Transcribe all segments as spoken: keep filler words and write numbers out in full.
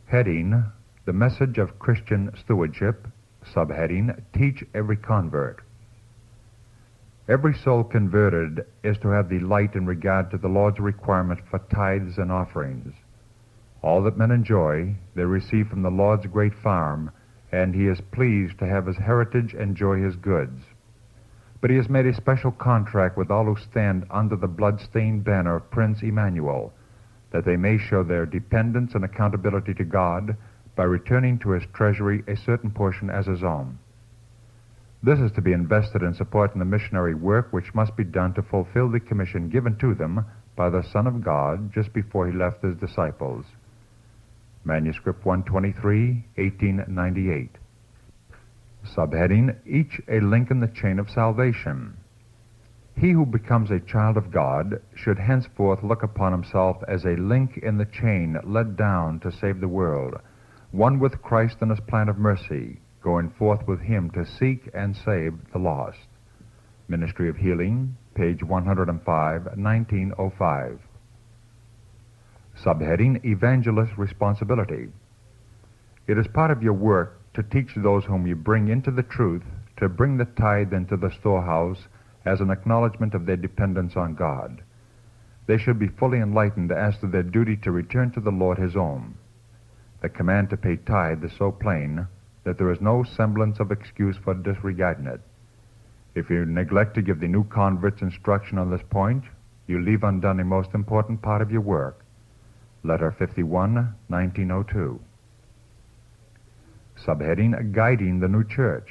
Heading, The Message of Christian Stewardship. Subheading, Teach Every Convert. Every soul converted is to have delight in regard to the Lord's requirement for tithes and offerings. All that men enjoy, they receive from the Lord's great farm, and he is pleased to have his heritage enjoy his goods. But he has made a special contract with all who stand under the blood-stained banner of Prince Emmanuel, that they may show their dependence and accountability to God by returning to his treasury a certain portion as his own. This is to be invested in supporting the missionary work which must be done to fulfill the commission given to them by the Son of God just before he left his disciples. Manuscript one twenty-three, eighteen ninety-eight. Subheading, Each a link in the chain of salvation. He who becomes a child of God should henceforth look upon himself as a link in the chain let down to save the world, one with Christ in his plan of mercy, going forth with him to seek and save the lost. Ministry of Healing, page one oh five, nineteen oh five. Subheading, Evangelist Responsibility. It is part of your work to teach those whom you bring into the truth to bring the tithe into the storehouse as an acknowledgement of their dependence on God. They should be fully enlightened as to their duty to return to the Lord his own. The command to pay tithe is so plain that there is no semblance of excuse for disregarding it. If you neglect to give the new converts instruction on this point, you leave undone a most important part of your work. Letter fifty-one, nineteen oh two. Subheading, Guiding the New Church.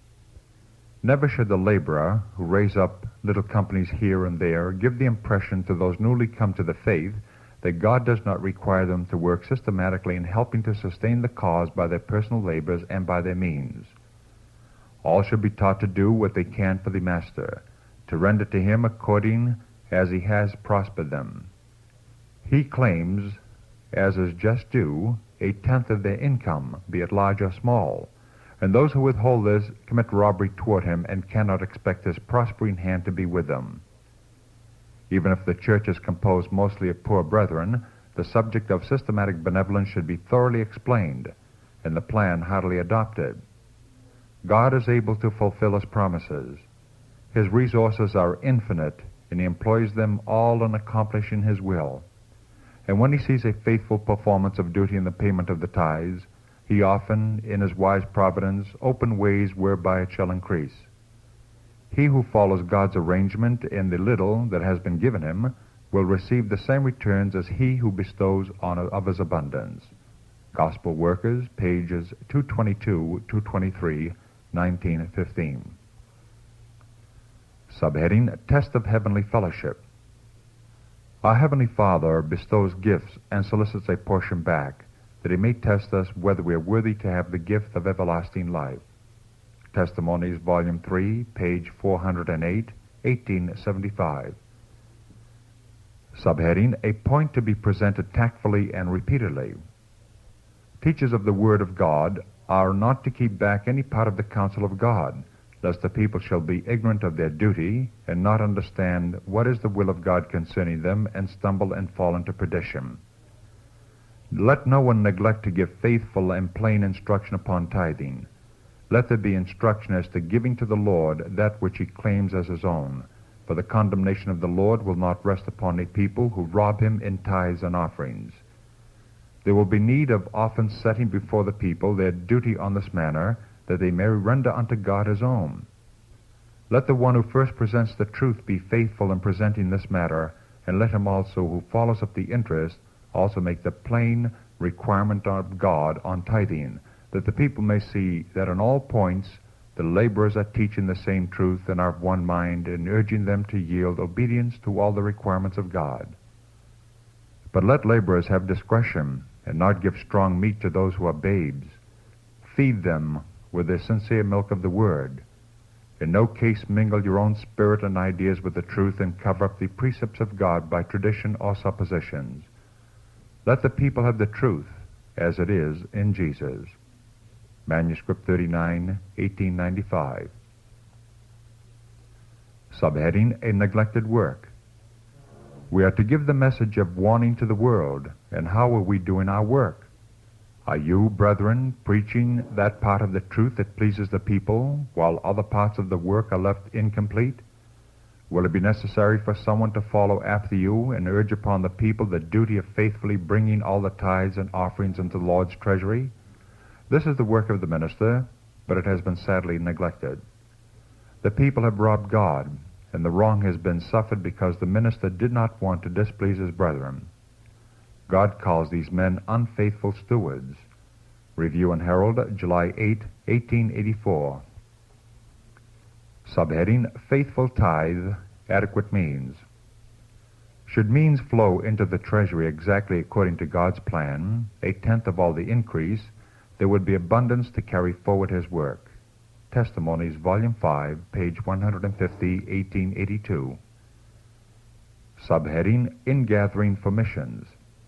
Never should the laborer who raise up little companies here and there give the impression to those newly come to the faith that God does not require them to work systematically in helping to sustain the cause by their personal labors and by their means. All should be taught to do what they can for the Master, to render to him according as he has prospered them. He claims, as is just due, a tenth of their income, be it large or small, and those who withhold this commit robbery toward him and cannot expect his prospering hand to be with them. Even if the church is composed mostly of poor brethren, the subject of systematic benevolence should be thoroughly explained, and the plan heartily adopted. God is able to fulfill his promises. His resources are infinite, and he employs them all in accomplishing his will. And when he sees a faithful performance of duty in the payment of the tithes, he often, in his wise providence, open ways whereby it shall increase. He who follows God's arrangement in the little that has been given him will receive the same returns as he who bestows on of his abundance. Gospel Workers, pages two twenty-two, two twenty-three, nineteen fifteen. Subheading, Test of Heavenly Fellowship. Our Heavenly Father bestows gifts and solicits a portion back, that he may test us whether we are worthy to have the gift of everlasting life. Testimonies, Volume three, page four oh eight, eighteen seventy-five. Subheading, A Point to be presented tactfully and repeatedly. Teachers of the Word of God are not to keep back any part of the counsel of God, lest the people shall be ignorant of their duty, and not understand what is the will of God concerning them, and stumble and fall into perdition. Let no one neglect to give faithful and plain instruction upon tithing. Let there be instruction as to giving to the Lord that which he claims as his own, for the condemnation of the Lord will not rest upon a people who rob him in tithes and offerings. There will be need of often setting before the people their duty on this manner, that they may render unto God his own. Let the one who first presents the truth be faithful in presenting this matter, and let him also who follows up the interest also make the plain requirement of God on tithing, that the people may see that in all points the laborers are teaching the same truth and are of one mind in urging them to yield obedience to all the requirements of God. But let laborers have discretion, and not give strong meat to those who are babes. Feed them with the sincere milk of the Word. In no case mingle your own spirit and ideas with the truth, and cover up the precepts of God by tradition or suppositions. Let the people have the truth, as it is in Jesus. Manuscript thirty-nine, eighteen ninety-five. Subheading, A Neglected Work. We are to give the message of warning to the world, and how are we doing our work? Are you, brethren, preaching that part of the truth that pleases the people, while other parts of the work are left incomplete? Will it be necessary for someone to follow after you and urge upon the people the duty of faithfully bringing all the tithes and offerings into the Lord's treasury? This is the work of the minister, but it has been sadly neglected. The people have robbed God, and the wrong has been suffered because the minister did not want to displease his brethren. God calls these men unfaithful stewards. Review and Herald, July eighth, eighteen eighty-four. Subheading, Faithful Tithe, Adequate Means. Should means flow into the treasury exactly according to God's plan, a tenth of all the increase, there would be abundance to carry forward his work. Testimonies, Volume five, page one fifty, eighteen eighty-two. Subheading, Ingathering for Missions.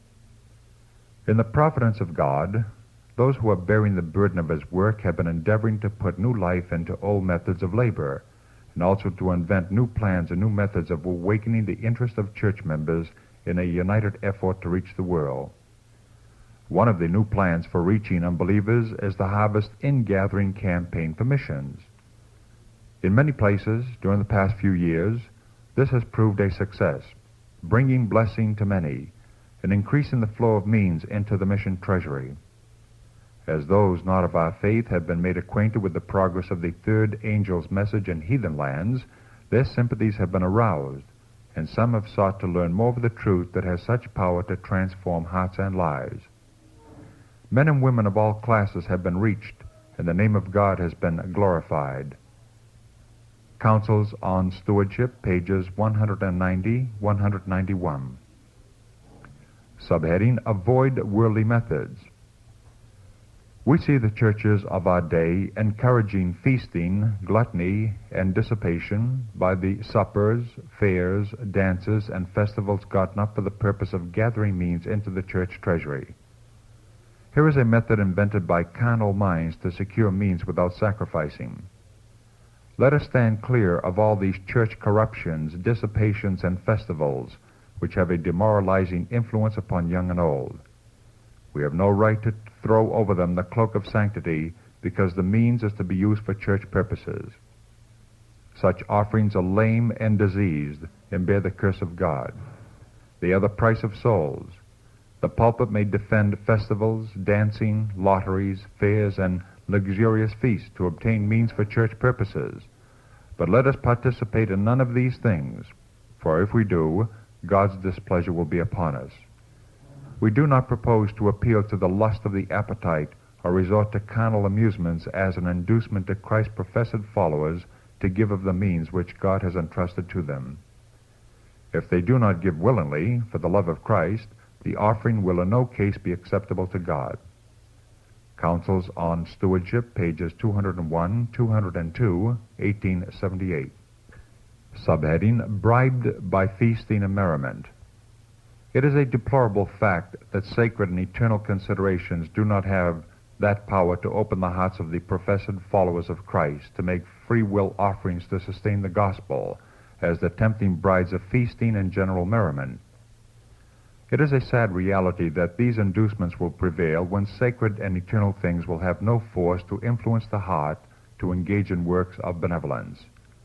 In the providence of God, those who are bearing the burden of his work have been endeavoring to put new life into old methods of labor, and also to invent new plans and new methods of awakening the interest of church members in a united effort to reach the world. One of the new plans for reaching unbelievers is the Harvest Ingathering Campaign for Missions. In many places, during the past few years, this has proved a success, bringing blessing to many, and increasing the flow of means into the mission treasury. As those not of our faith have been made acquainted with the progress of the third angel's message in heathen lands, their sympathies have been aroused, and some have sought to learn more of the truth that has such power to transform hearts and lives. Men and women of all classes have been reached, and the name of God has been glorified. Counsels on Stewardship, pages one ninety, one ninety-one. Subheading, Avoid Worldly Methods. We see the churches of our day encouraging feasting, gluttony, and dissipation by the suppers, fairs, dances, and festivals gotten up for the purpose of gathering means into the church treasury. Here is a method invented by carnal minds to secure means without sacrificing. Let us stand clear of all these church corruptions, dissipations, and festivals, which have a demoralizing influence upon young and old. We have no right to throw over them the cloak of sanctity, because the means is to be used for church purposes. Such offerings are lame and diseased, and bear the curse of God. They are the price of souls. The pulpit may defend festivals, dancing, lotteries, fairs, and luxurious feasts to obtain means for church purposes. But let us participate in none of these things, for if we do, God's displeasure will be upon us. We do not propose to appeal to the lust of the appetite or resort to carnal amusements as an inducement to Christ's professed followers to give of the means which God has entrusted to them. If they do not give willingly, for the love of Christ, the offering will in no case be acceptable to God. Counsels on Stewardship, pages two oh one, two oh two, eighteen seventy-eight. Subheading, Bribed by Feasting and Merriment. It is a deplorable fact that sacred and eternal considerations do not have that power to open the hearts of the professed followers of Christ to make free will offerings to sustain the gospel, as the tempting brides of feasting and general merriment. It is a sad reality that these inducements will prevail when sacred and eternal things will have no force to influence the heart to engage in works of benevolence.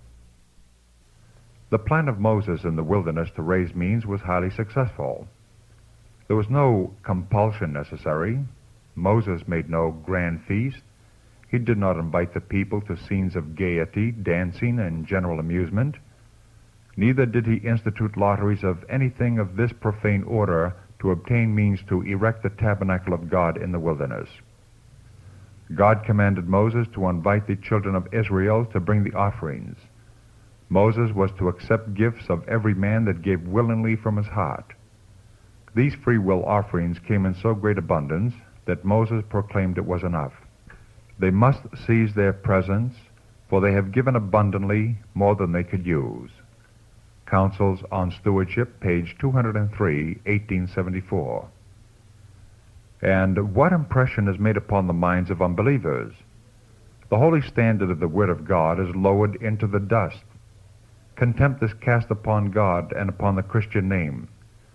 The plan of Moses in the wilderness to raise means was highly successful. There was no compulsion necessary. Moses made no grand feast. He did not invite the people to scenes of gaiety, dancing, and general amusement. Neither did he institute lotteries of anything of this profane order to obtain means to erect the tabernacle of God in the wilderness. God commanded Moses to invite the children of Israel to bring the offerings. Moses was to accept gifts of every man that gave willingly from his heart. These free will offerings came in so great abundance that Moses proclaimed it was enough. They must seize their presents, for they have given abundantly more than they could use. Counsels on Stewardship, page two oh three, eighteen seventy-four. And what impression is made upon the minds of unbelievers? The holy standard of the Word of God is lowered into the dust. Contempt is cast upon God and upon the Christian name.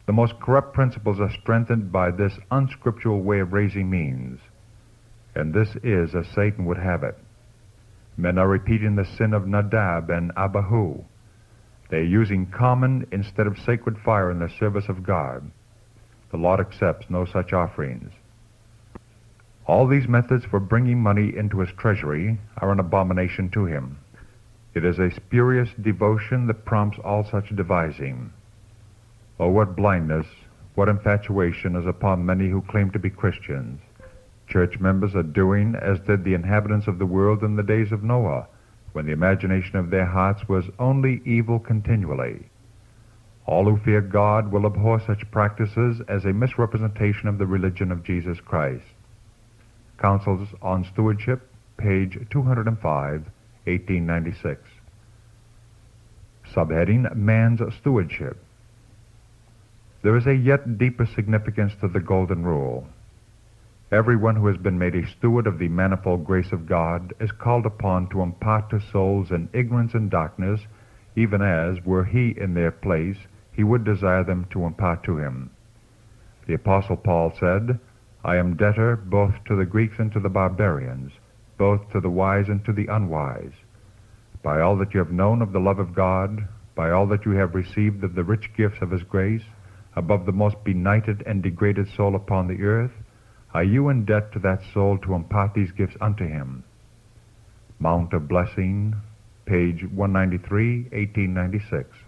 The most corrupt principles are strengthened by this unscriptural way of raising means, and this is as Satan would have it. Men are repeating the sin of Nadab and Abihu. They are using common instead of sacred fire in the service of God. The Lord accepts no such offerings. All these methods for bringing money into his treasury are an abomination to him. It is a spurious devotion that prompts all such devising. Oh, what blindness, what infatuation is upon many who claim to be Christians. Church members are doing as did the inhabitants of the world in the days of Noah, when the imagination of their hearts was only evil continually. All who fear God will abhor such practices as a misrepresentation of the religion of Jesus Christ. Counsels on Stewardship, page two hundred five, eighteen ninety-six. Subheading, Man's Stewardship. There is a yet deeper significance to the Golden Rule. Everyone who has been made a steward of the manifold grace of God is called upon to impart to souls in ignorance and darkness, even as, were he in their place, he would desire them to impart to him. The Apostle Paul said, I am debtor both to the Greeks and to the barbarians, both to the wise and to the unwise. By all that you have known of the love of God, by all that you have received of the rich gifts of his grace, above the most benighted and degraded soul upon the earth, are you in debt to that soul to impart these gifts unto him? Mount of Blessing, page one ninety-three, eighteen ninety-six.